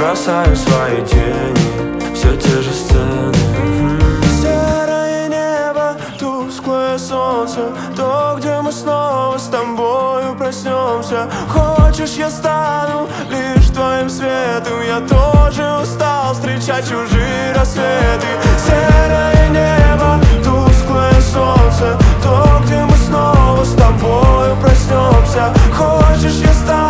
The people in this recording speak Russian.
бросаю свои тени, все те же сцены. Серое небо, тусклое солнце, то, где мы снова с тобою проснемся. Хочешь, я стану лишь твоим светом? Я тоже устал встречать чужие рассветы. Серое небо, тусклое солнце, то, где мы снова с тобою проснемся. Хочешь, я стану